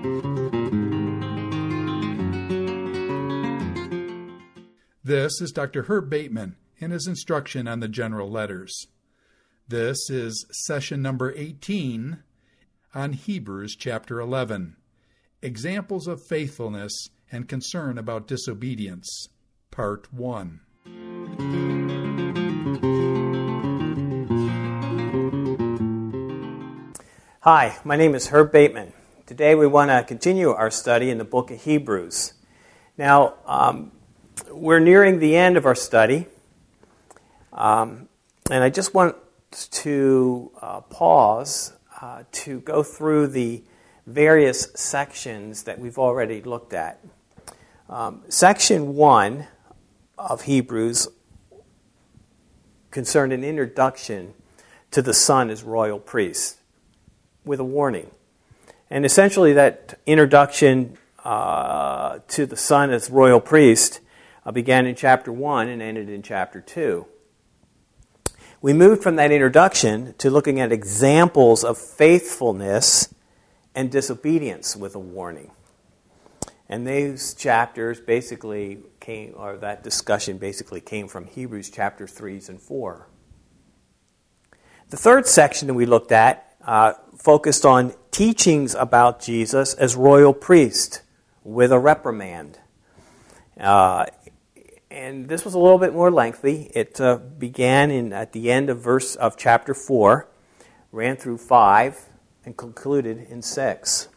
This is Dr. Herb Bateman in his instruction on the general letters. This is session number 18 on Hebrews chapter 11, Examples of Faithfulness and Concern about Disobedience, Part 1. Hi, my name is Herb Bateman. Today we want to continue our study in the book of Hebrews. Now, we're nearing the end of our study, and I just want to pause to go through the various sections that we've already looked at. Section 1 of Hebrews concerned an introduction to the Son as royal priest, with a warning. And essentially that introduction to the Son as royal priest began in chapter 1 and ended in chapter 2. We moved from that introduction to looking at examples of faithfulness and disobedience with a warning. And those chapters basically came, or that discussion basically came from Hebrews chapter 3 and 4. The third section that we looked at focused on teachings about Jesus as royal priest with a reprimand. And this was a little bit more lengthy. It began at the end of chapter 4, ran through 5, and concluded in 6.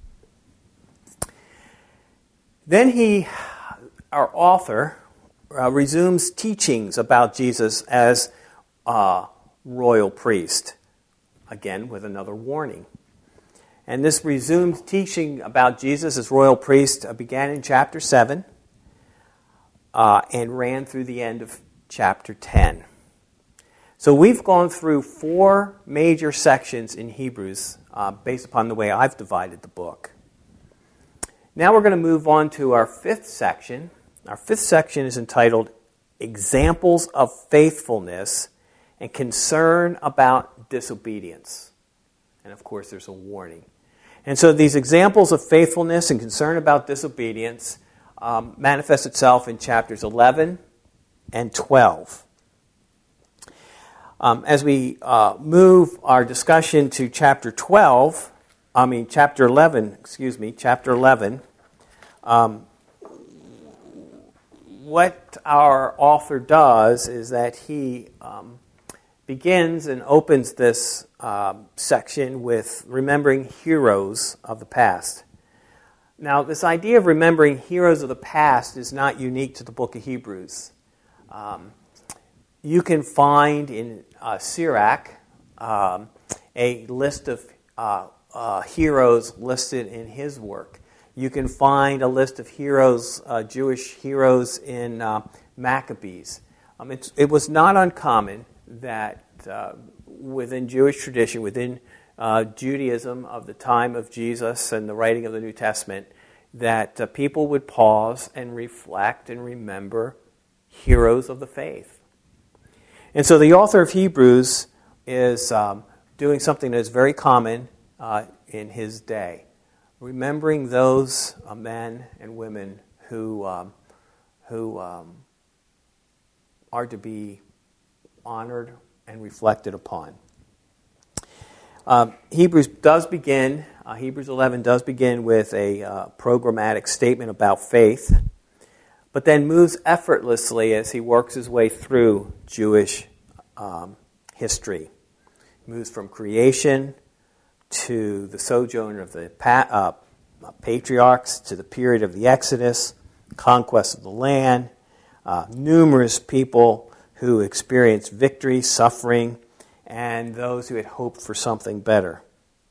Then our author, resumes teachings about Jesus as royal priest, again with another warning. And this resumed teaching about Jesus as royal priest began in chapter 7 and ran through the end of chapter 10. So we've gone through 4 major sections in Hebrews based upon the way I've divided the book. Now we're going to move on to our 5th section. Our 5th section is entitled Examples of Faithfulness and Concern about Disobedience. And of course there's a warning. And so these examples of faithfulness and concern about disobedience manifest itself in chapters 11 and 12. As we move our discussion to chapter 11, what our author does is that he begins and opens this section with remembering heroes of the past. Now, this idea of remembering heroes of the past is not unique to the book of Hebrews. You can find in Sirach a list of heroes listed in his work. You can find a list of heroes, Jewish heroes in Maccabees. It was not uncommon that within Jewish tradition, within Judaism of the time of Jesus and the writing of the New Testament, that people would pause and reflect and remember heroes of the faith. And so the author of Hebrews is doing something that is very common in his day, remembering those men and women who are to be honored and reflected upon. Hebrews 11 does begin with a programmatic statement about faith, but then moves effortlessly as he works his way through Jewish history. He moves from creation to the sojourn of the patriarchs, to the period of the Exodus, conquest of the land, numerous people who experienced victory, suffering, and those who had hoped for something better.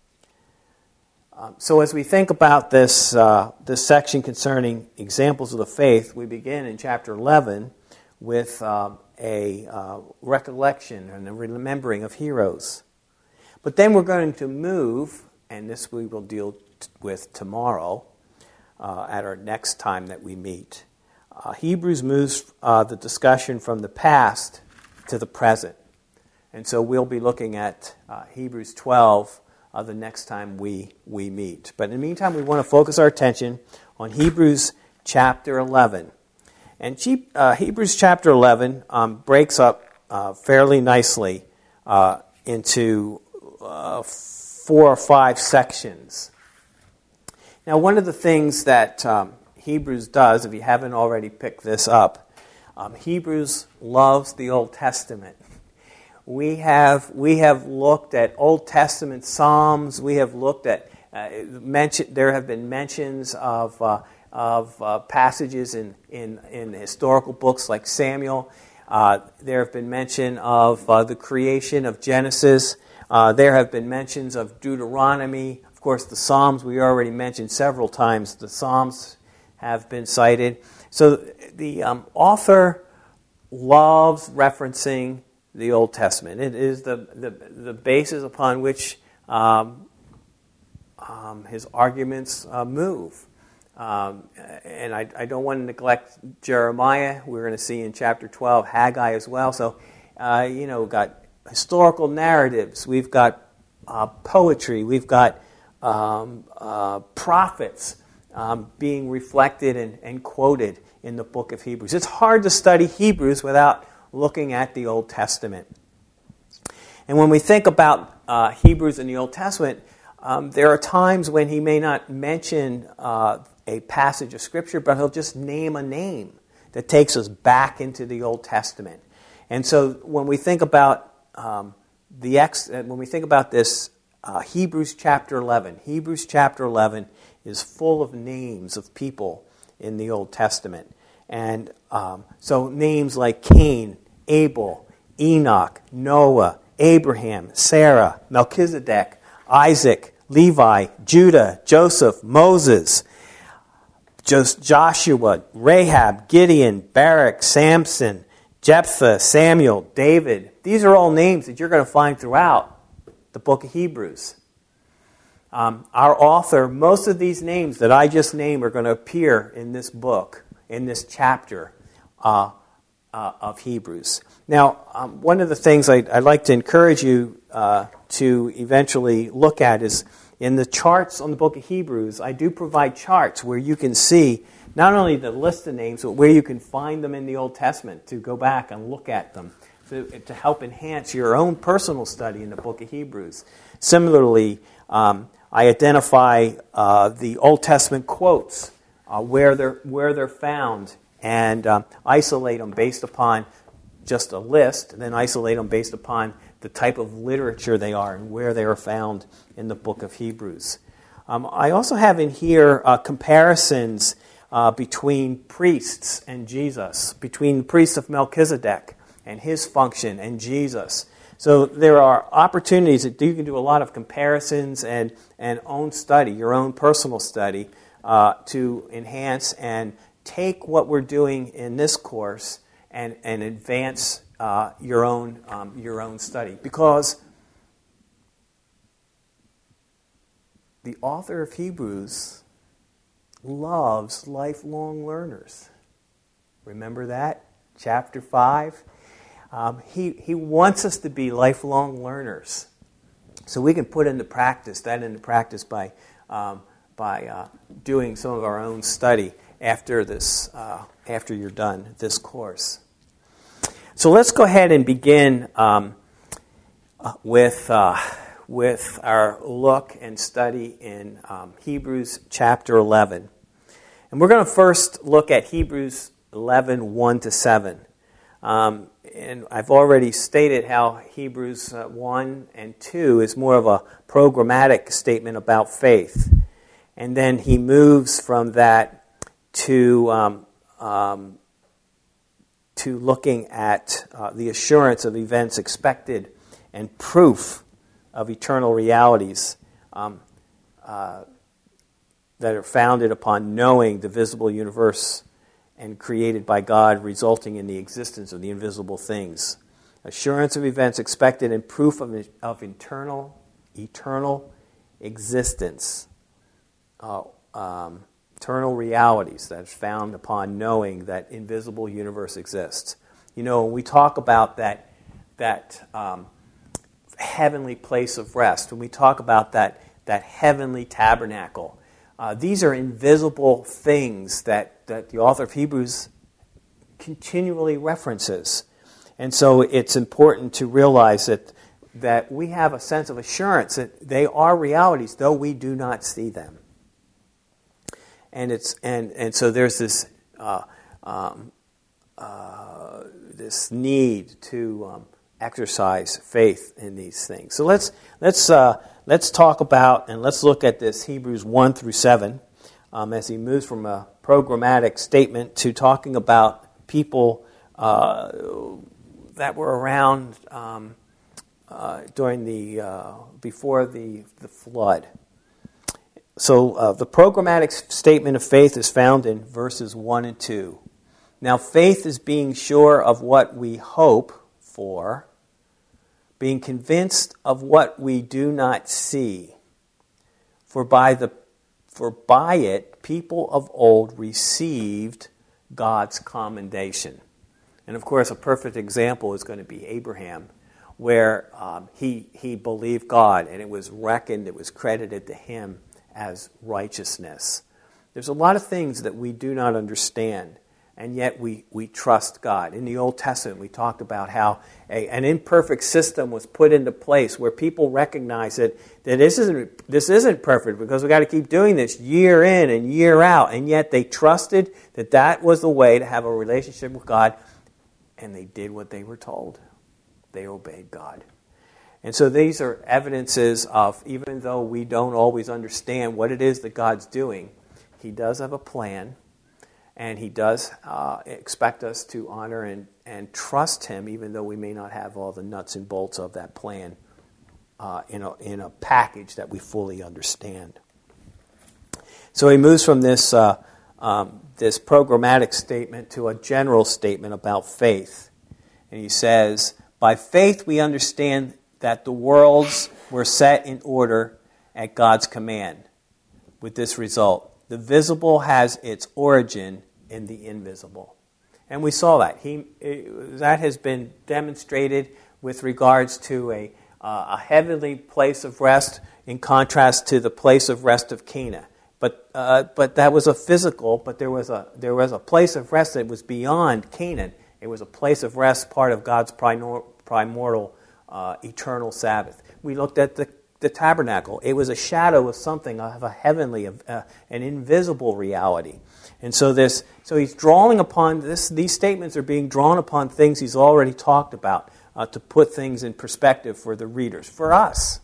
So as we think about this section concerning examples of the faith, we begin in chapter 11 with a recollection and a remembering of heroes. But then we're going to move, and this we will deal with tomorrow at our next time that we meet. Hebrews moves the discussion from the past to the present. And so we'll be looking at Hebrews 12 the next time we meet. But in the meantime, we want to focus our attention on Hebrews chapter 11. And Hebrews chapter 11 breaks up fairly nicely into 4 or 5 sections. Now, one of the things that Hebrews does, if you haven't already picked this up, Hebrews loves the Old Testament. We have looked at Old Testament Psalms. We have looked at there have been mentions of passages in historical books like Samuel. There have been mention of the creation of Genesis. There have been mentions of Deuteronomy. Of course, the Psalms we already mentioned several times. The Psalms have been cited. So the author loves referencing the Old Testament. It is the basis upon which his arguments move. And I don't want to neglect Jeremiah. We're going to see in chapter 12 Haggai as well. So, we've got historical narratives. We've got poetry. We've got prophets being reflected and quoted in the book of Hebrews. It's hard to study Hebrews without looking at the Old Testament. And when we think about Hebrews in the Old Testament, there are times when he may not mention a passage of Scripture, but he'll just name a name that takes us back into the Old Testament. And so when we think about this, Hebrews chapter 11 is full of names of people in the Old Testament. And so names like Cain, Abel, Enoch, Noah, Abraham, Sarah, Melchizedek, Isaac, Levi, Judah, Joseph, Moses, Joshua, Rahab, Gideon, Barak, Samson, Jephthah, Samuel, David. These are all names that you're going to find throughout the book of Hebrews. Our author, most of these names that I just named are going to appear in this book, in this chapter of Hebrews. Now, one of the things I'd like to encourage you to eventually look at is in the charts on the book of Hebrews, I do provide charts where you can see not only the list of names, but where you can find them in the Old Testament to go back and look at them to help enhance your own personal study in the book of Hebrews. Similarly, I identify the Old Testament quotes, where they're found, and isolate them based upon just a list, and then isolate them based upon the type of literature they are and where they are found in the book of Hebrews. I also have in here comparisons between priests and Jesus, between the priest of Melchizedek and his function and Jesus. So there are opportunities that you can do a lot of comparisons and own study, your own personal study, to enhance and take what we're doing in this course and advance your own study. Because the author of Hebrews loves lifelong learners. Remember that? Chapter 5. He wants us to be lifelong learners, so we can put into practice by doing some of our own study after you're done this course. So let's go ahead and begin with our look and study in Hebrews chapter 11, and we're going to first look at Hebrews 11, 1-7. And I've already stated how Hebrews 1 and 2 is more of a programmatic statement about faith. And then he moves from that to looking at the assurance of events expected and proof of eternal realities that are founded upon knowing the visible universe and created by God, resulting in the existence of the invisible things. Assurance of events expected and proof of eternal existence. Eternal realities that is found upon knowing that invisible universe exists. You know, when we talk about that heavenly place of rest, when we talk about that heavenly tabernacle, these are invisible things that the author of Hebrews continually references. And so it's important to realize that we have a sense of assurance that they are realities, though we do not see them. And so there's this this need to exercise faith in these things. So let's talk about and let's look at this Hebrews 1 through 7 as he moves from a programmatic statement to talking about people that were around during before the flood. So the programmatic statement of faith is found in verses 1 and 2. Now faith is being sure of what we hope for, being convinced of what we do not see. For by it people of old received God's commendation. And of course, a perfect example is going to be Abraham, where he believed God, and it was reckoned, it was credited to him as righteousness. There's a lot of things that we do not understand, and yet we trust God. In the Old Testament, we talked about how an imperfect system was put into place where people recognize that this isn't perfect because we've got to keep doing this year in and year out, and yet they trusted that was the way to have a relationship with God, and they did what they were told. They obeyed God. And so these are evidences of, even though we don't always understand what it is that God's doing, He does have a plan, and He does expect us to honor and trust Him, even though we may not have all the nuts and bolts of that plan in a package that we fully understand. So he moves from this programmatic statement to a general statement about faith. And he says, by faith we understand that the worlds were set in order at God's command, with this result: the visible has its origin in the invisible. And we saw that. That has been demonstrated with regards to a heavenly place of rest in contrast to the place of rest of Canaan. But that was a physical, but there was a place of rest that was beyond Canaan. It was a place of rest, part of God's primordial eternal Sabbath. We looked at the tabernacle. It was a shadow of something, of a heavenly, an invisible reality. And so he's drawing upon this. These statements are being drawn upon things he's already talked about to put things in perspective for the readers, for us.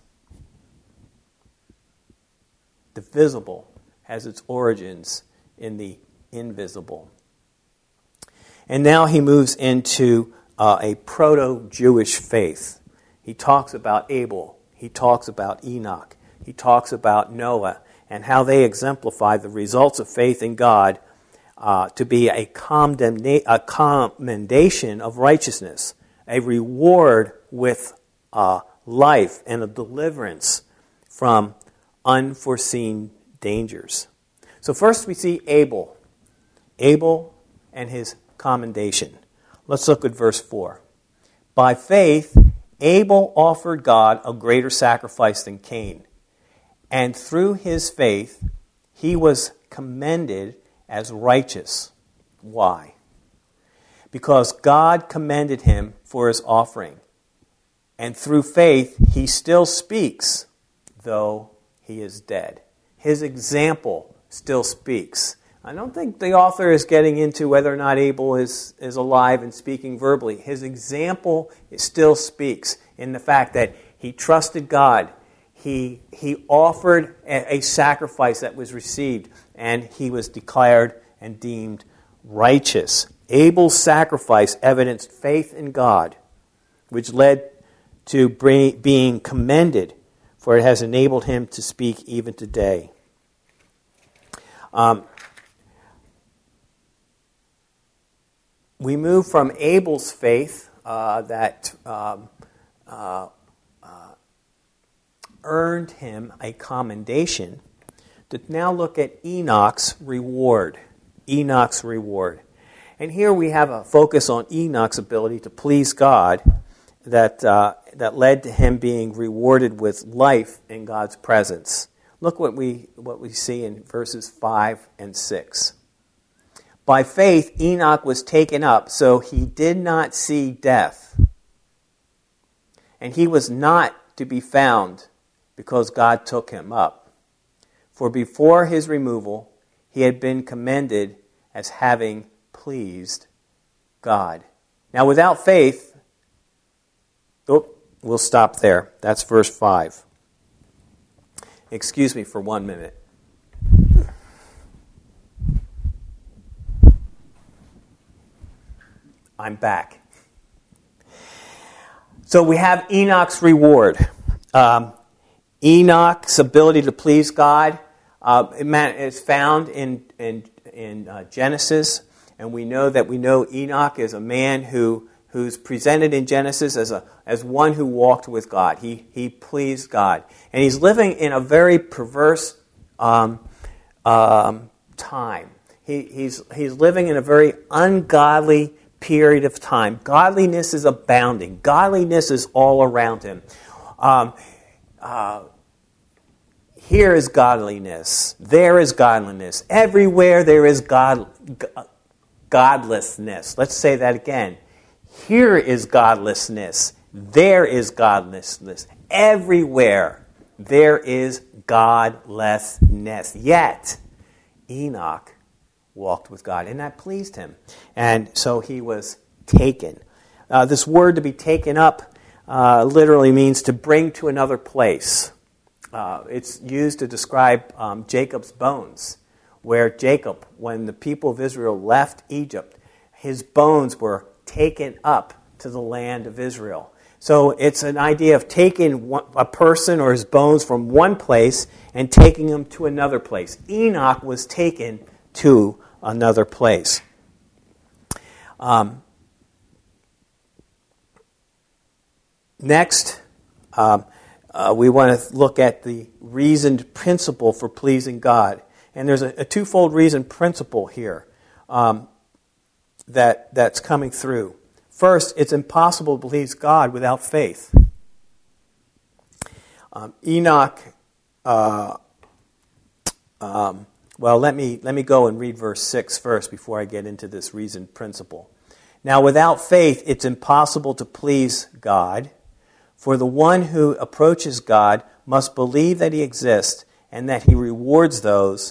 The visible has its origins in the invisible. And now he moves into a proto-Jewish faith. He talks about Abel. He talks about Enoch. He talks about Noah and how they exemplify the results of faith in God to be a commendation of righteousness, a reward with life, and a deliverance from unforeseen dangers. So first we see Abel and his commendation. Let's look at verse 4. By faith, Abel offered God a greater sacrifice than Cain, and through his faith, he was commended as righteous. Why? Because God commended him for his offering, and through faith, he still speaks, though he is dead. His example still speaks. I don't think the author is getting into whether or not Abel is alive and speaking verbally. His example still speaks in the fact that he trusted God. He offered a sacrifice that was received, and he was declared and deemed righteous. Abel's sacrifice evidenced faith in God, which led to being commended, for it has enabled him to speak even today. We move from Abel's faith that earned him a commendation to now look at Enoch's reward. Enoch's reward. And here we have a focus on Enoch's ability to please God that led to him being rewarded with life in God's presence. Look what we see in verses 5 and 6. By faith, Enoch was taken up, so he did not see death. And he was not to be found because God took him up. For before his removal, he had been commended as having pleased God. Now, without faith, we'll stop there. That's verse 5. Excuse me for 1 minute. I'm back. So we have Enoch's reward. Enoch's ability to please God is found in Genesis, and we know Enoch is a man who's presented in Genesis as one who walked with God. He pleased God, and he's living in a very perverse time. He's living in a very ungodly period of time. Godliness is abounding. Godliness is all around him. Here is godliness. There is godliness. Everywhere there is godlessness. Let's say that again. Here is godlessness. There is godlessness. Everywhere there is godlessness. Yet, Enoch walked with God, and that pleased him. And so he was taken. This word to be taken up literally means to bring to another place. It's used to describe Jacob's bones, where Jacob, when the people of Israel left Egypt, his bones were taken up to the land of Israel. So it's an idea of taking a person or his bones from one place and taking them to another place. Enoch was taken to another place. Next, we want to look at the reasoned principle for pleasing God. And there's a twofold reasoned principle here that's coming through. First, it's impossible to please God without faith. Enoch, well, let me go and read verse 6 first before I get into this reasoned principle. Now, without faith, it's impossible to please God, for the one who approaches God must believe that he exists and that he rewards those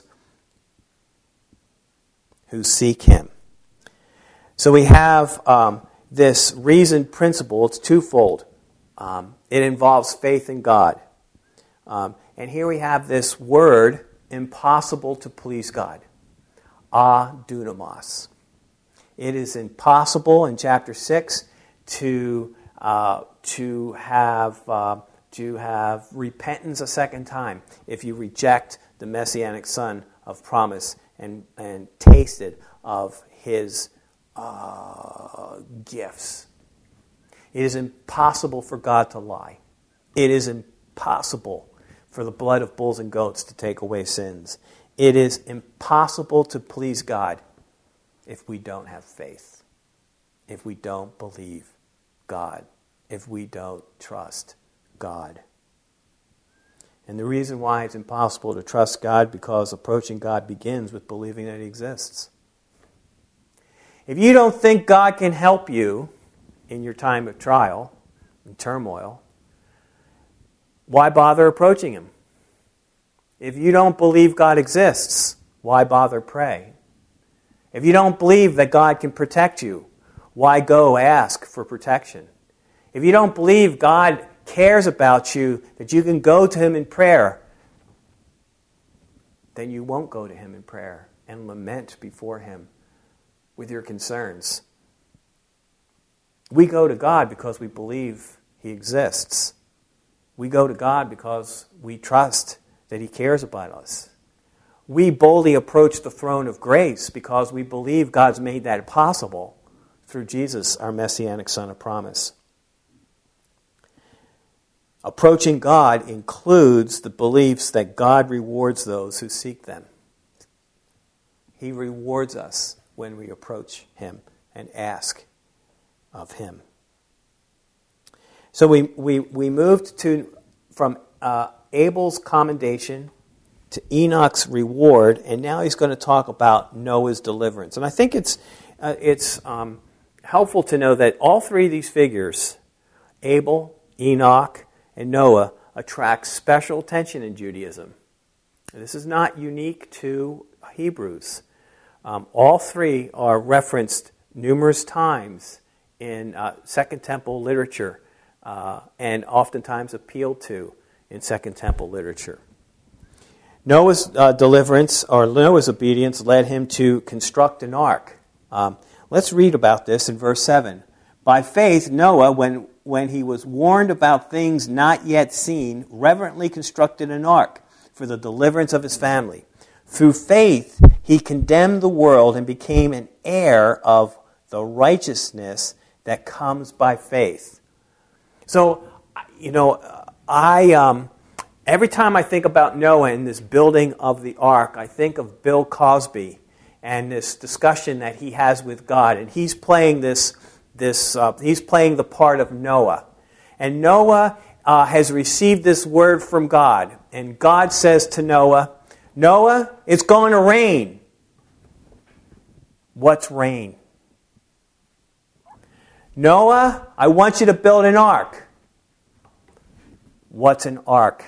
who seek him. So we have this reasoned principle. It's twofold. It involves faith in God. And here we have this word, impossible to please God. Adunamos. It is impossible in chapter 6 to have repentance a second time if you reject the Messianic Son of promise and tasted of his gifts. It is impossible for God to lie. It is impossible for the blood of bulls and goats to take away sins. It is impossible to please God if we don't have faith, if we don't believe God, if we don't trust God. And the reason why it's impossible to trust God, because approaching God begins with believing that he exists. If you don't think God can help you in your time of trial and turmoil, why bother approaching him? If you don't believe God exists, why bother pray? If you don't believe that God can protect you, why go ask for protection? If you don't believe God cares about you, that you can go to him in prayer, then you won't go to him in prayer and lament before him with your concerns. We go to God because we believe he exists. We go to God because we trust that he cares about us. We boldly approach the throne of grace because we believe God's made that possible through Jesus, our Messianic Son of promise. Approaching God includes the beliefs that God rewards those who seek them. He rewards us when we approach him and ask of him. So we moved from Abel's commendation to Enoch's reward, and now he's going to talk about Noah's deliverance. And I think it's helpful to know that all three of these figures, Abel, Enoch, and Noah, attract special attention in Judaism. And this is not unique to Hebrews. All three are referenced numerous times in Second Temple literature and oftentimes appealed to in Second Temple literature. Noah's deliverance, or Noah's obedience, led him to construct an ark. Let's read about this in verse 7. By faith, Noah, when he was warned about things not yet seen, reverently constructed an ark for the deliverance of his family. Through faith, he condemned the world and became an heir of the righteousness that comes by faith. So, every time I think about Noah and this building of the ark, I think of Bill Cosby and this discussion that he has with God, and he's playing he's playing the part of Noah, and Noah has received this word from God, and God says to Noah, "Noah, it's going to rain." What's rain? Noah, I want you to build an ark. What's an ark?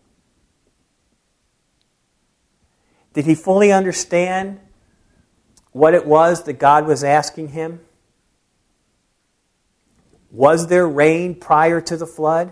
Did he fully understand what it was that God was asking him? Was there rain prior to the flood?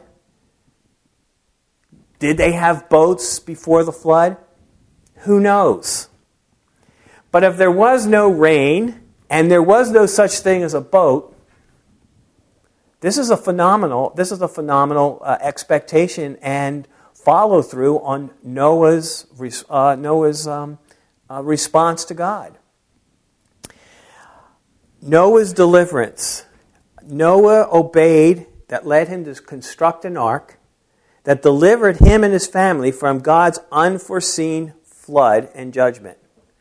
Did they have boats before the flood? Who knows? But if there was no rain and there was no such thing as a boat, this is a phenomenal expectation and follow through on Noah's response to God. Noah's deliverance. Noah obeyed, that led him to construct an ark that delivered him and his family from God's unforeseen flood and judgment.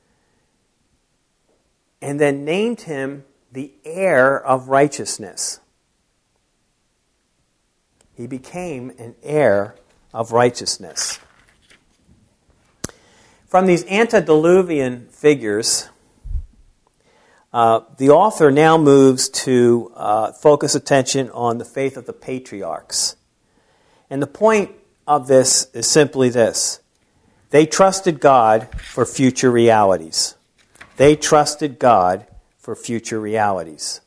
And then named him the heir of righteousness. He became an heir of righteousness. From these antediluvian figures, the author now moves to focus attention on the faith of the patriarchs. And the point of this is simply this. They trusted God for future realities. They trusted God for future realities.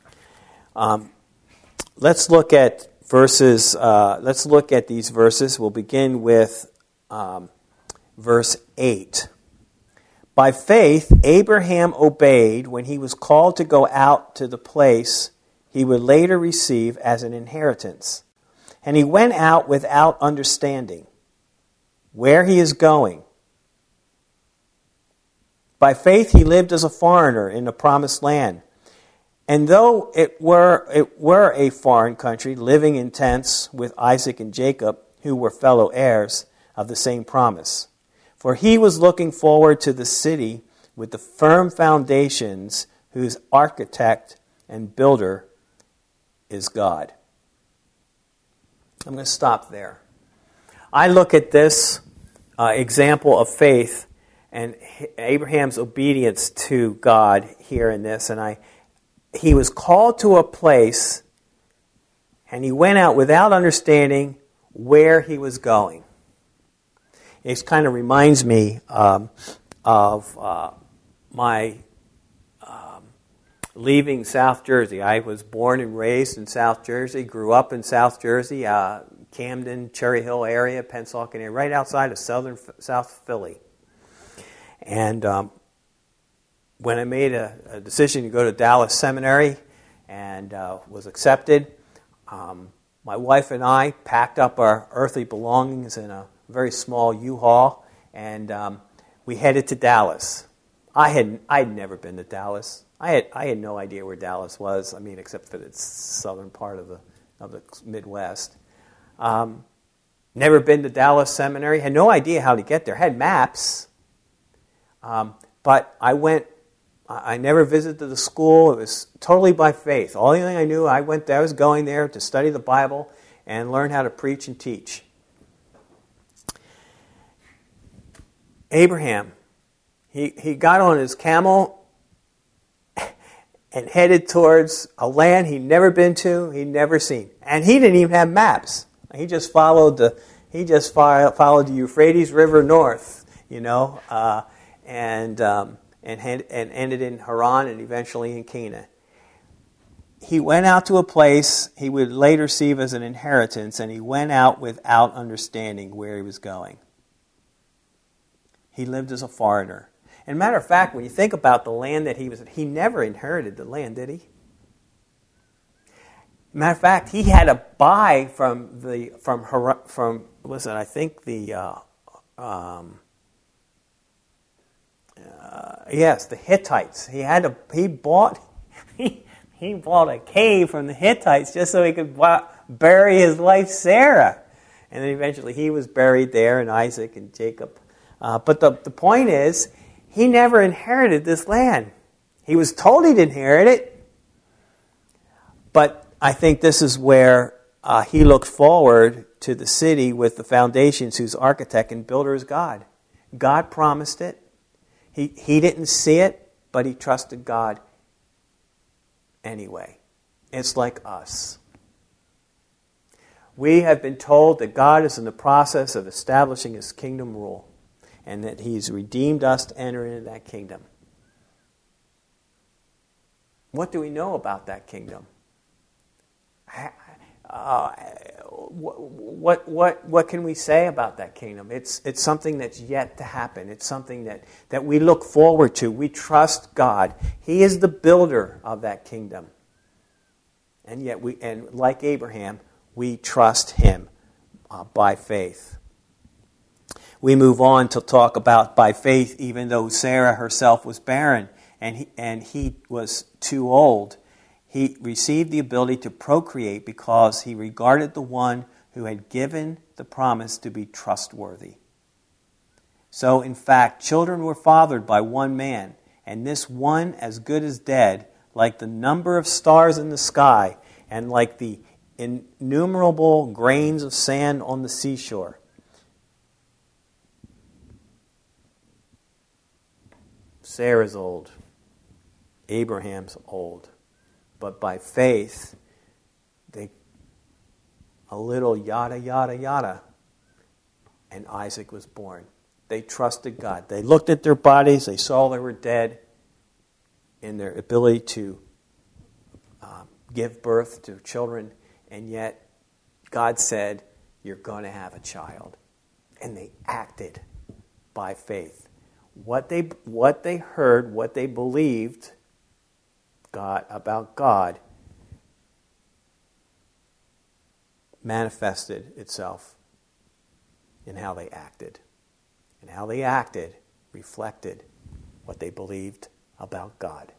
Let's look at verses. Let's look at these verses. We'll begin with verse 8. By faith, Abraham obeyed when he was called to go out to the place he would later receive as an inheritance. And he went out without understanding where he is going. By faith, he lived as a foreigner in the promised land. And though it were a foreign country, living in tents with Isaac and Jacob, who were fellow heirs of the same promise. For he was looking forward to the city with the firm foundations, whose architect and builder is God. I'm going to stop there. I look at this example of faith and Abraham's obedience to God here in this, and he was called to a place, and he went out without understanding where he was going. It kind of reminds me of my leaving South Jersey. I was born and raised in South Jersey, grew up in South Jersey, Camden, Cherry Hill area, Pennsauken area, right outside of South Philly. And when I made a decision to go to Dallas Seminary and was accepted, my wife and I packed up our earthly belongings in a very small U-Haul, and we headed to Dallas. I'd never been to Dallas. I had no idea where Dallas was. I mean, except for the southern part of the Midwest. Never been to Dallas Seminary. Had no idea how to get there. Had maps, but I went I never visited the school. It was totally by faith. All the thing I knew, I was going there to study the Bible and learn how to preach and teach. Abraham, he got on his camel and headed towards a land he'd never been to, he'd never seen. And he didn't even have maps. He just followed the Euphrates River north, and ended in Haran and eventually in Canaan. He went out to a place he would later see as an inheritance, and he went out without understanding where he was going. He lived as a foreigner. And matter of fact, when you think about the land that he never inherited the land, did he? Matter of fact, he had to buy from the Hittites. He bought a cave from the Hittites just so he could bury his wife Sarah, and then eventually he was buried there, and Isaac and Jacob. But the point is, he never inherited this land. He was told he'd inherit it, but I think this is where he looked forward to the city with the foundations, whose architect and builder is God. God promised it. He didn't see it, but he trusted God anyway. It's like us. We have been told that God is in the process of establishing his kingdom rule, and that he's redeemed us to enter into that kingdom. What do we know about that kingdom? What can we say about that kingdom? It's something that's yet to happen. It's something that we look forward to. We trust God. He is the builder of that kingdom. And yet like Abraham, we trust him by faith. We move on to talk about by faith, even though Sarah herself was barren and he was too old, he received the ability to procreate because he regarded the one who had given the promise to be trustworthy. So, in fact, children were fathered by one man, and this one as good as dead, like the number of stars in the sky and like the innumerable grains of sand on the seashore. Sarah's old. Abraham's old. But by faith, a little yada, yada, yada, and Isaac was born. They trusted God. They looked at their bodies. They saw they were dead in their ability to give birth to children. And yet, God said, you're going to have a child. And they acted by faith. What they heard, what they believed about God manifested itself in how they acted. And how they acted reflected what they believed about God.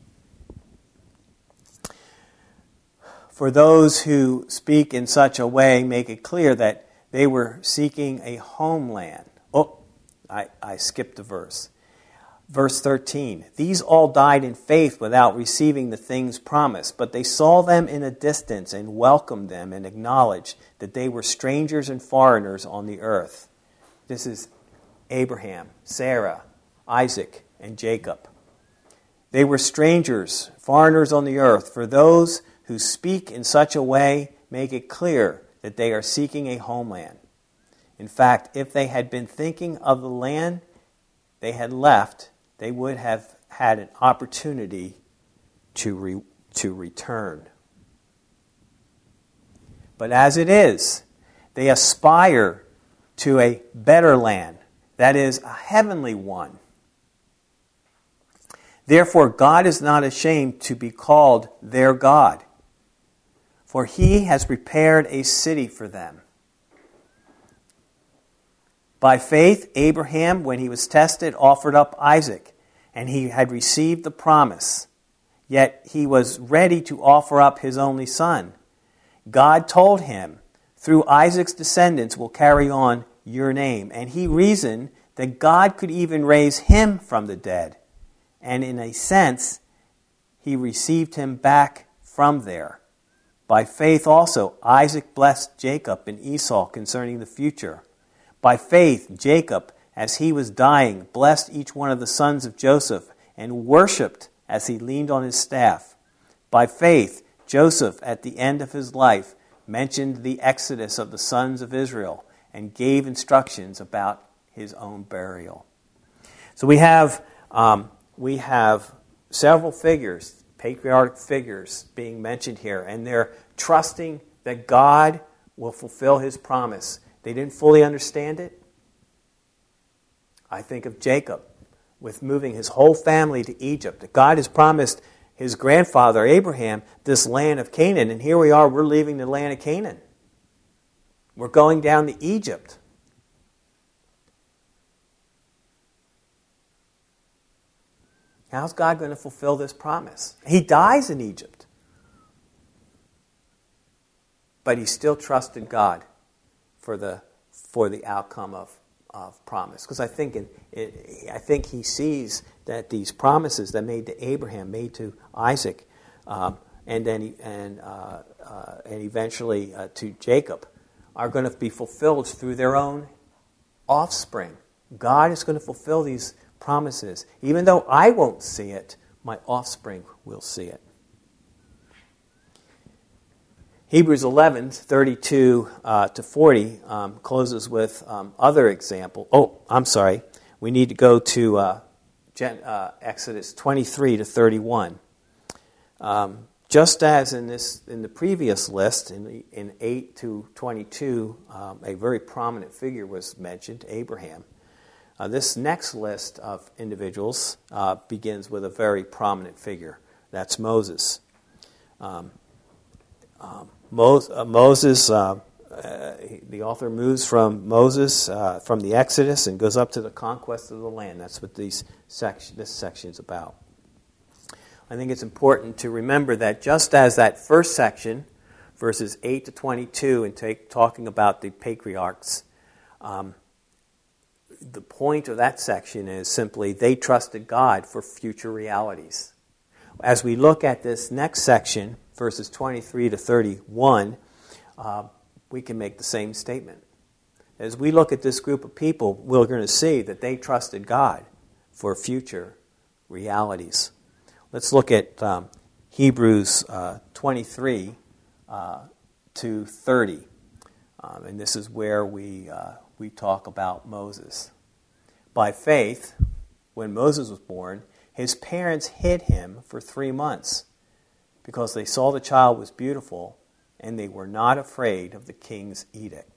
For those who speak in such a way, make it clear that they were seeking a homeland. I skipped a verse. Verse 13, these all died in faith without receiving the things promised, but they saw them in a distance and welcomed them and acknowledged that they were strangers and foreigners on the earth. This is Abraham, Sarah, Isaac, and Jacob. They were strangers, foreigners on the earth. For those who speak in such a way, make it clear that they are seeking a homeland. In fact, if they had been thinking of the land they had left, they would have had an opportunity to return. But as it is, they aspire to a better land, that is, a heavenly one. Therefore, God is not ashamed to be called their God, for he has prepared a city for them. By faith, Abraham, when he was tested, offered up Isaac, and he had received the promise. Yet he was ready to offer up his only son. God told him, through Isaac's descendants will carry on your name. And he reasoned that God could even raise him from the dead. and in a sense, he received him back from there. By faith also, Isaac blessed Jacob and Esau concerning the future. By faith, Jacob, as he was dying, blessed each one of the sons of Joseph and worshipped as he leaned on his staff. By faith, Joseph, at the end of his life, mentioned the exodus of the sons of Israel and gave instructions about his own burial. So we have several figures, patriarchic figures, being mentioned here, and they're trusting that God will fulfill his promise. They didn't fully understand it. I think of Jacob with moving his whole family to Egypt. God has promised his grandfather Abraham this land of Canaan, and here we are, we're leaving the land of Canaan. We're going down to Egypt. How's God going to fulfill this promise? He dies in Egypt. But he still trusted God for the outcome of promise. Because I think he sees that these promises that made to Abraham, made to Isaac, and eventually to Jacob, are going to be fulfilled through their own offspring. God is going to fulfill these promises. Even though I won't see it, my offspring will see it. Hebrews 11, 32 to 40 closes with other example. Oh, I'm sorry. We need to go to Exodus 23 to 31. Just as in the previous list, in 8 to 22, a very prominent figure was mentioned, Abraham. This next list of individuals begins with a very prominent figure. That's Moses. Moses, the author moves from Moses, from the Exodus, and goes up to the conquest of the land. That's what this section is about. I think it's important to remember that just as that first section, verses 8 to 22, and talking about the patriarchs, the point of that section is simply they trusted God for future realities. As we look at this next section, verses 23 to 31, we can make the same statement. As we look at this group of people, we're going to see that they trusted God for future realities. Let's look at Hebrews 23 to 30. And this is where we talk about Moses. By faith, when Moses was born, his parents hid him for 3 months because they saw the child was beautiful and they were not afraid of the king's edict.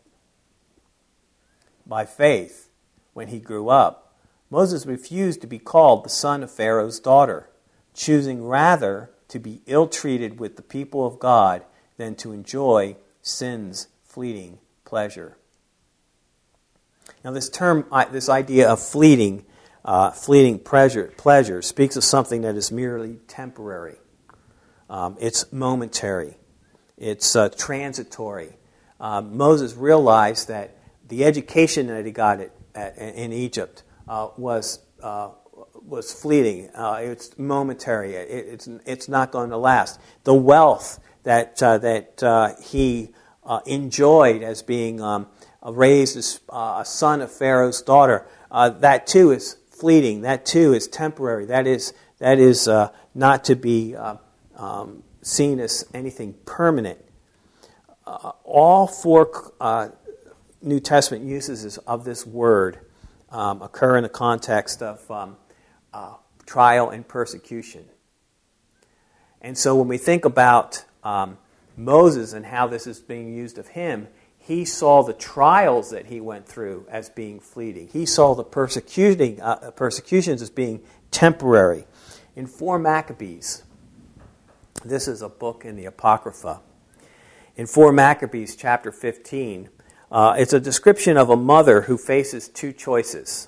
By faith, when he grew up, Moses refused to be called the son of Pharaoh's daughter, choosing rather to be ill-treated with the people of God than to enjoy sin's fleeting pleasure. Now this idea of fleeting pleasure speaks of something that is merely temporary. It's momentary. It's transitory. Moses realized that the education that he got in Egypt was fleeting. It's momentary. It's not going to last. The wealth that he enjoyed as being raised as a son of Pharaoh's daughter, that too is fleeting. That too is temporary. That is not to be seen as anything permanent. All four New Testament uses of this word occur in the context of trial and persecution. And so when we think about Moses and how this is being used of him, he saw the trials that he went through as being fleeting. He saw the persecutions as being temporary. In 4 Maccabees, this is a book in the Apocrypha. In 4 Maccabees, chapter 15, it's a description of a mother who faces 2 choices.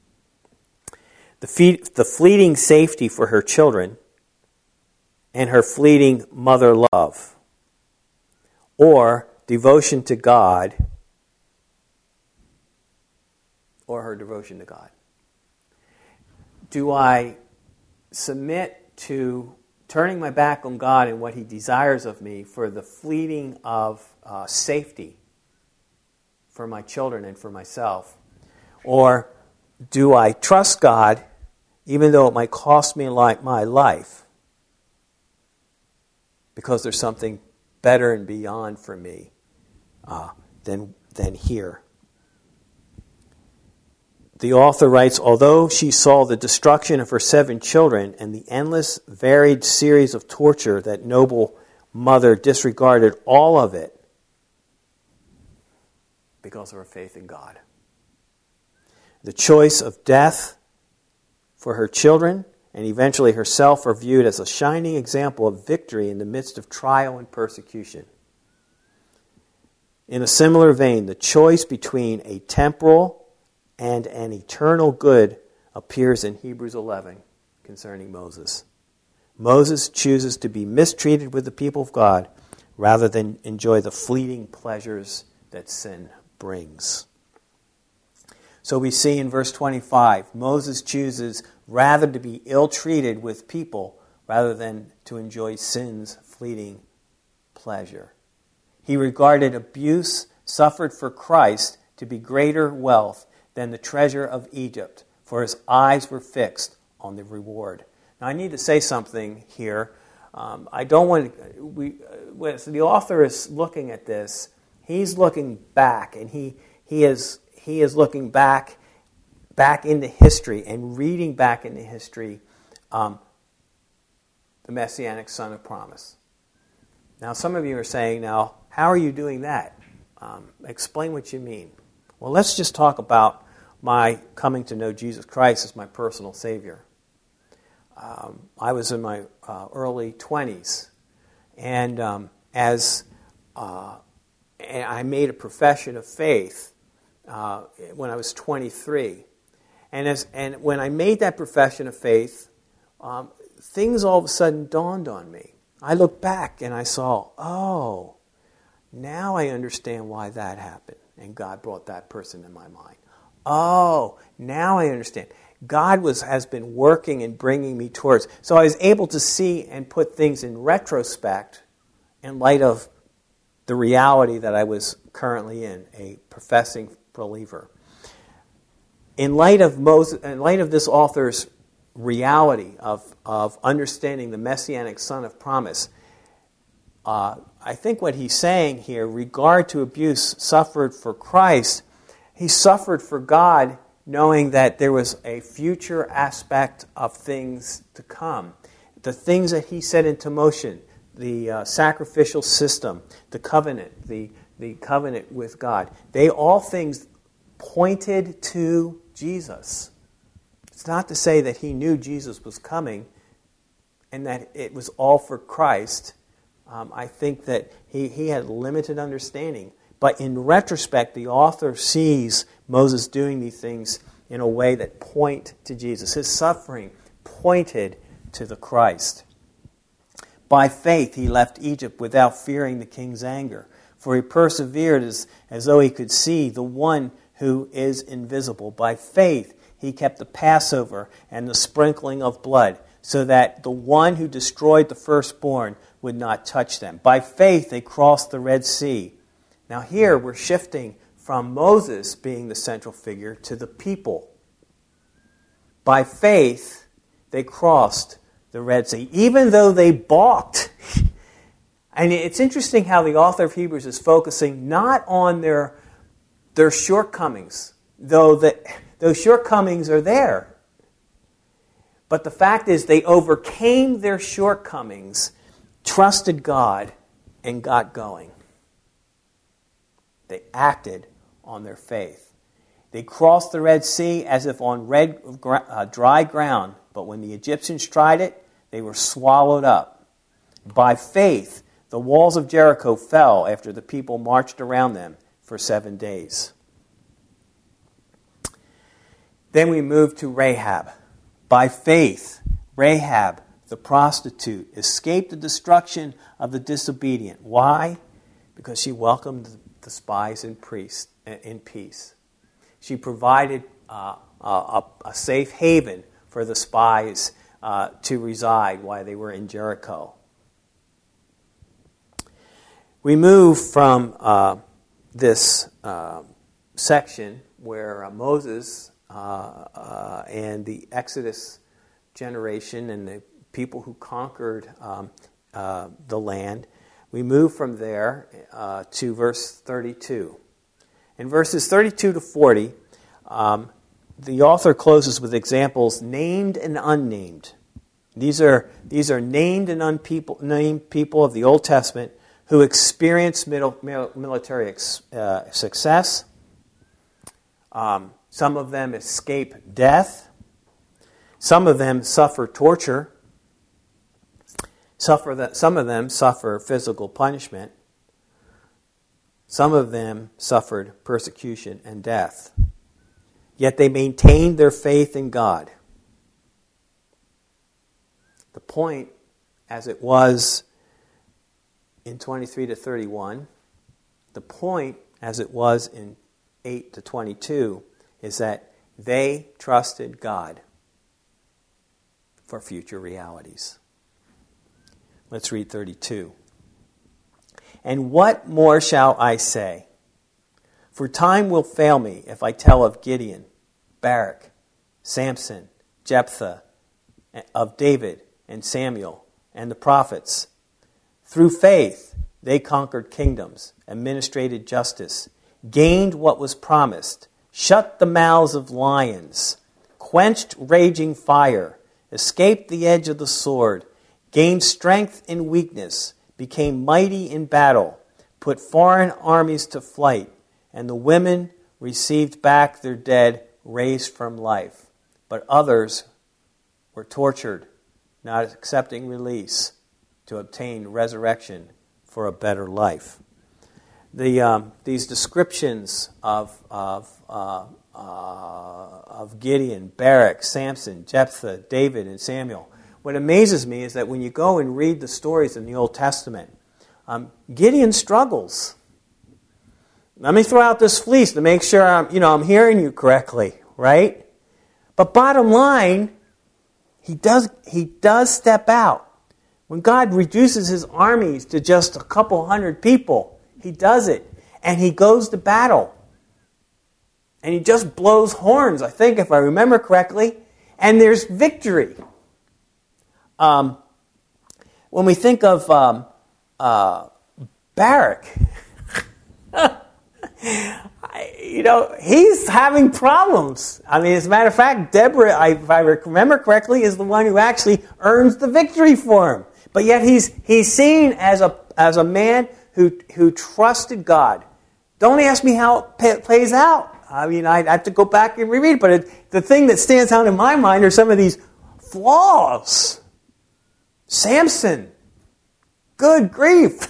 The fleeting safety for her children and her fleeting mother love, or devotion to God, or her devotion to God. Do I submit to turning my back on God and what He desires of me for the fleeting of safety for my children and for myself? Or do I trust God even though it might cost me my life because there's something better and beyond for me than here? The author writes, although she saw the destruction of her 7 children and the endless, varied series of torture, that noble mother disregarded all of it because of her faith in God. The choice of death for her children and eventually herself are viewed as a shining example of victory in the midst of trial and persecution. In a similar vein, the choice between a temporal and an eternal good appears in Hebrews 11 concerning Moses. Moses chooses to be mistreated with the people of God rather than enjoy the fleeting pleasures that sin brings. So we see in verse 25, Moses chooses rather to be ill-treated with people rather than to enjoy sin's fleeting pleasure. He regarded abuse suffered for Christ to be greater wealth than the treasure of Egypt, for his eyes were fixed on the reward. Now I need to say something here. I don't want to... So the author is looking at this. He's looking back, and he is looking back into history and reading back into history the Messianic Son of Promise. Now some of you are saying, now, how are you doing that? Explain what you mean. Well, let's just talk about my coming to know Jesus Christ as my personal Savior. I was in my early 20s, and I made a profession of faith when I was 23. And when I made that profession of faith, things all of a sudden dawned on me. I looked back and I saw, oh, now I understand why that happened, and God brought that person in my mind. Oh, now I understand. God has been working and bringing me towards. So I was able to see and put things in retrospect in light of the reality that I was currently in, a professing believer. In light of this author's reality of understanding the Messianic Son of Promise, I think what he's saying here, regard to abuse suffered for Christ, he suffered for God, knowing that there was a future aspect of things to come. The things that he set into motion, the sacrificial system, the covenant, the covenant with God, they all things pointed to Jesus. It's not to say that he knew Jesus was coming and that it was all for Christ. I think that he had limited understanding. But in retrospect, the author sees Moses doing these things in a way that point to Jesus. His suffering pointed to the Christ. By faith, he left Egypt without fearing the king's anger, for he persevered as though he could see the one who is invisible. By faith, he kept the Passover and the sprinkling of blood, so that the one who destroyed the firstborn would not touch them. By faith, they crossed the Red Sea. Now here, we're shifting from Moses being the central figure to the people. By faith, they crossed the Red Sea, even though they balked. And it's interesting how the author of Hebrews is focusing not on their shortcomings, though those shortcomings are there. But the fact is they overcame their shortcomings, trusted God, and got going. They acted on their faith. They crossed the Red Sea as if on dry ground, but when the Egyptians tried it, they were swallowed up. By faith, the walls of Jericho fell after the people marched around them for 7 days. Then we move to Rahab. By faith, Rahab, the prostitute, escaped the destruction of the disobedient. Why? Because she welcomed the spies in peace. She provided a safe haven for the spies to reside while they were in Jericho. We move from this section where Moses and the Exodus generation and the people who conquered the land, we move from there to verse 32. In verses 32 to 40, the author closes with examples named and unnamed. These are named and unnamed people of the Old Testament who experienced military success. Some of them escape death. Some of them suffer torture. Some of them suffer physical punishment. Some of them suffered persecution and death. Yet they maintained their faith in God. The point, as it was in 23 to 31, the point, as it was in 8 to 22, is that they trusted God for future realities. Let's read 32. And what more shall I say? For time will fail me if I tell of Gideon, Barak, Samson, Jephthah, of David and Samuel and the prophets. Through faith they conquered kingdoms, administrated justice, gained what was promised, shut the mouths of lions, quenched raging fire, escaped the edge of the sword, gained strength in weakness, became mighty in battle, put foreign armies to flight, and the women received back their dead raised from life. But others were tortured, not accepting release to obtain resurrection for a better life. These descriptions of Gideon, Barak, Samson, Jephthah, David, and Samuel. What amazes me is that when you go and read the stories in the Old Testament, Gideon struggles. Let me throw out this fleece to make sure I'm hearing you correctly, right? But bottom line, he does step out. When God reduces his armies to just a couple hundred people, he does it. And he goes to battle. And he just blows horns, I think, if I remember correctly. And there's victory. When we think of Barak, he's having problems. I mean, as a matter of fact, Deborah, if I remember correctly, is the one who actually earns the victory for him. But yet he's seen as a man who trusted God. Don't ask me how it plays out. I mean, I have to go back and reread it. But the thing that stands out in my mind are some of these flaws. Samson, good grief.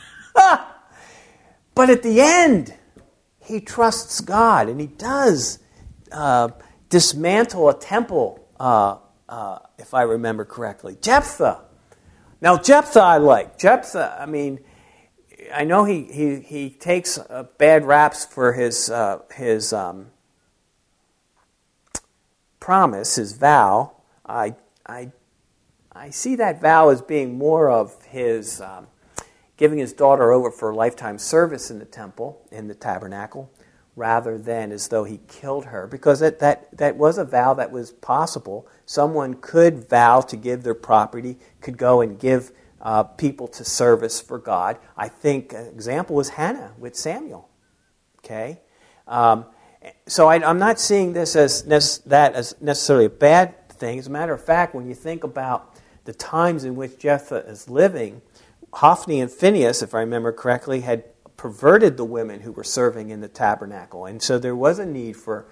But at the end, he trusts God, and he does dismantle a temple, if I remember correctly. Jephthah. Now, Jephthah I like. Jephthah, I mean, I know he takes bad raps for his promise, his vow. I see that vow as being more of his giving his daughter over for lifetime service in the temple, in the tabernacle, rather than as though he killed her. Because that was a vow that was possible. Someone could vow to give their property, could go and give people to service for God. I think an example was Hannah with Samuel. Okay? So I'm not seeing this as necessarily a bad thing. As a matter of fact, when you think about the times in which Jephthah is living, Hophni and Phinehas, if I remember correctly, had perverted the women who were serving in the tabernacle. And so there was a need for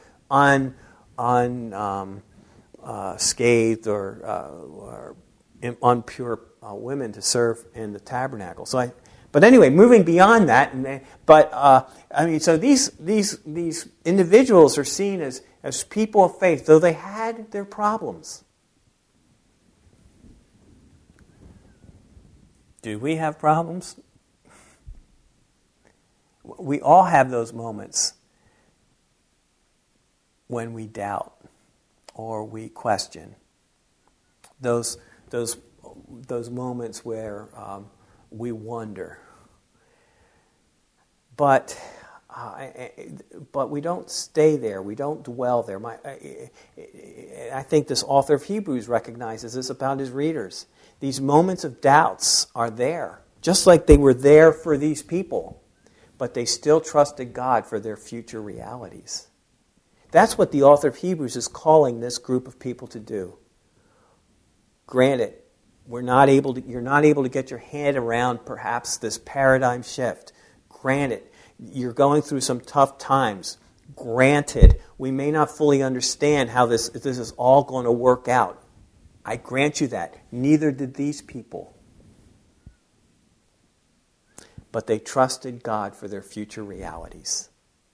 unscathed or unpure women to serve in the tabernacle. But anyway, moving beyond that, so these individuals are seen as people of faith, though they had their problems. Do we have problems? We all have those moments when we doubt or we question. those moments where we wonder. But we don't stay there. We don't dwell there. I think this author of Hebrews recognizes this about his readers. These moments of doubts are there, just like they were there for these people, but they still trusted God for their future realities. That's what the author of Hebrews is calling this group of people to do. Granted, you're not able to get your head around perhaps this paradigm shift. Granted, you're going through some tough times. Granted, we may not fully understand how this is all going to work out. I grant you that. Neither did these people. But they trusted God for their future realities.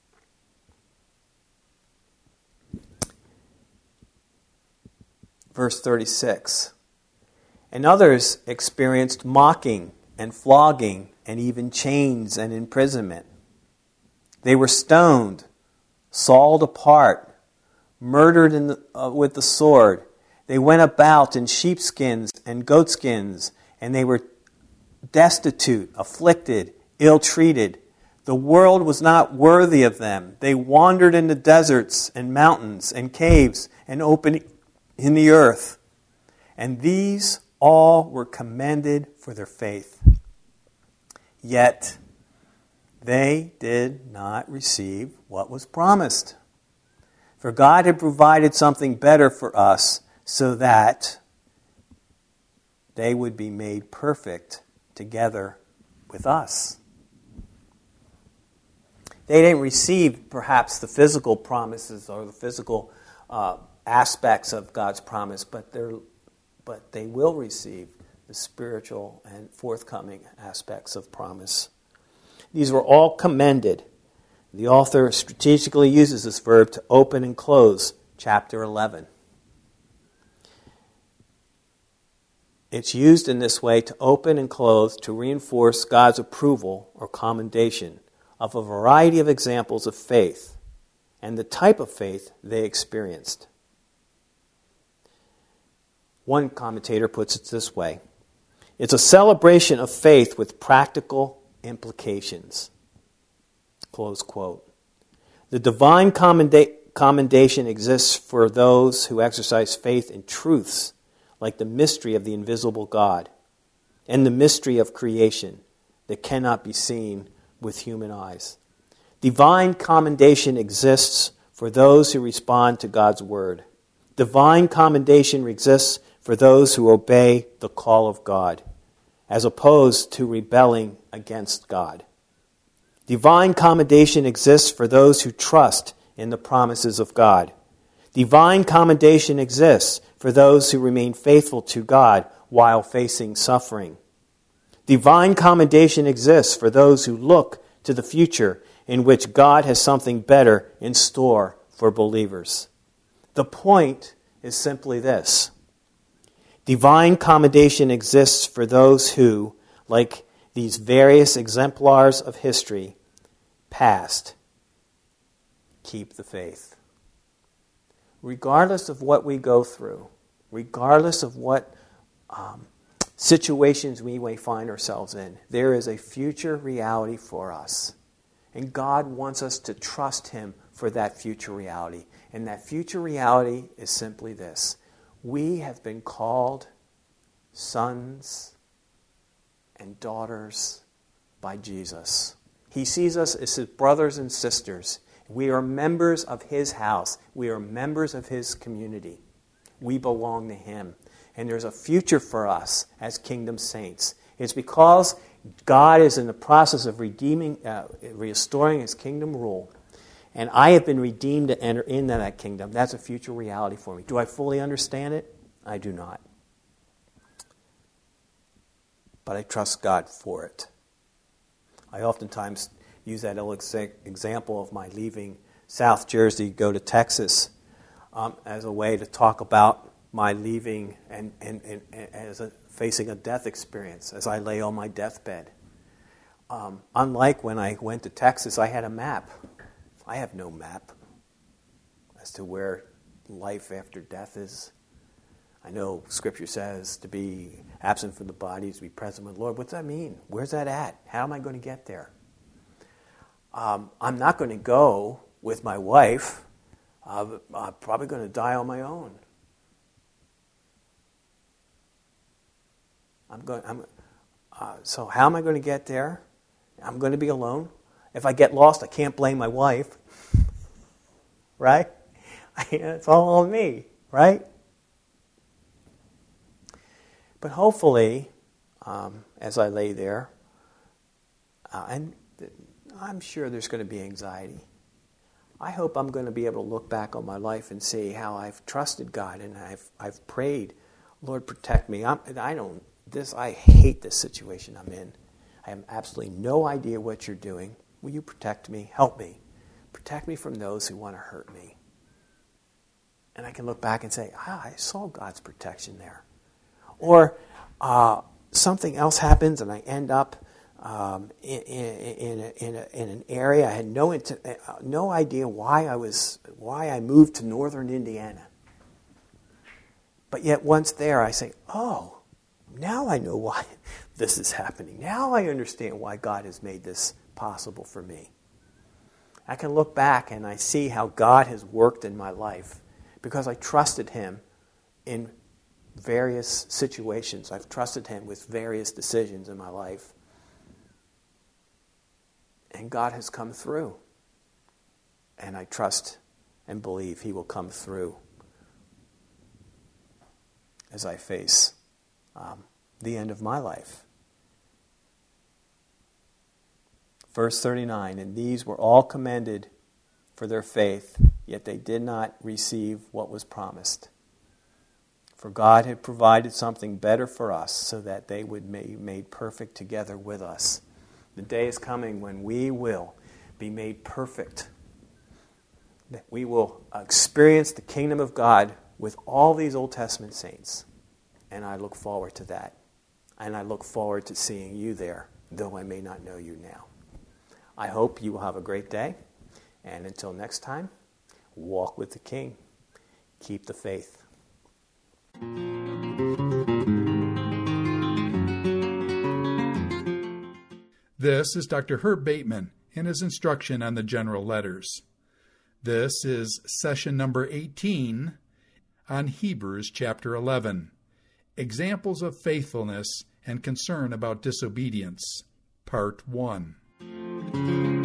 Verse 36. And others experienced mocking and flogging and even chains and imprisonment. They were stoned, sawed apart, murdered with the sword. They went about in sheepskins and goatskins, and they were destitute, afflicted, ill-treated. The world was not worthy of them. They wandered in the deserts and mountains and caves and open in the earth. And these all were commended for their faith. Yet they did not receive what was promised. For God had provided something better for us so that they would be made perfect together with us. They didn't receive perhaps the physical promises or the physical aspects of God's promise, but they will receive the spiritual and forthcoming aspects of promise. These were all commended. The author strategically uses this verb to open and close chapter 11. It's used in this way to open and close to reinforce God's approval or commendation of a variety of examples of faith and the type of faith they experienced. One commentator puts it this way: it's a celebration of faith with practical implications. Close quote. The divine commendation exists for those who exercise faith in truths like the mystery of the invisible God and the mystery of creation that cannot be seen with human eyes. Divine commendation exists for those who respond to God's word. Divine commendation exists for those who obey the call of God, as opposed to rebelling against God. Divine commendation exists for those who trust in the promises of God. Divine commendation exists for those who remain faithful to God while facing suffering. Divine commendation exists for those who look to the future in which God has something better in store for believers. The point is simply this: divine commendation exists for those who, like these various exemplars of history past, keep the faith. Regardless of what we go through, regardless of what situations we may find ourselves in, there is a future reality for us. And God wants us to trust Him for that future reality. And that future reality is simply this: we have been called sons and daughters by Jesus. He sees us as His brothers and sisters. We are members of His house. We are members of His community. We belong to Him. And there's a future for us as kingdom saints. It's because God is in the process of restoring His kingdom rule. And I have been redeemed to enter into that kingdom. That's a future reality for me. Do I fully understand it? I do not. But I trust God for it. I oftentimes use that example of my leaving South Jersey to go to Texas as a way to talk about my leaving and as facing a death experience as I lay on my deathbed. Unlike when I went to Texas, I had a map. I have no map as to where life after death is. I know Scripture says to be absent from the body is to be present with the Lord. What's that mean? Where's that at? How am I going to get there? I'm not going to go with my wife. I'm probably going to die on my own. So how am I going to get there? I'm going to be alone. If I get lost, I can't blame my wife. Right? It's all on me, right? But hopefully, as I lay there, and I'm sure there's going to be anxiety. I hope I'm going to be able to look back on my life and see how I've trusted God and I've prayed, Lord, protect me. I hate this situation I'm in. I have absolutely no idea what you're doing. Will you protect me? Help me. Protect me from those who want to hurt me. And I can look back and say, I saw God's protection there. Or something else happens and I end up in an area I had no idea why I moved to northern Indiana. But yet once there I say, oh, now I know why this is happening. Now I understand why God has made this possible for me. I can look back and I see how God has worked in my life because I trusted Him in various situations. I've trusted Him with various decisions in my life. And God has come through. And I trust and believe He will come through as I face the end of my life. Verse 39, and these were all commended for their faith, yet they did not receive what was promised. For God had provided something better for us, so that they would be made perfect together with us. The day is coming when we will be made perfect. We will experience the kingdom of God with all these Old Testament saints. And I look forward to that. And I look forward to seeing you there, though I may not know you now. I hope you will have a great day. And until next time, walk with the King. Keep the faith. This is Dr. Herb Bateman in his instruction on the general letters. This is session number 18 on Hebrews chapter 11. Examples of faithfulness and concern about disobedience, part 1.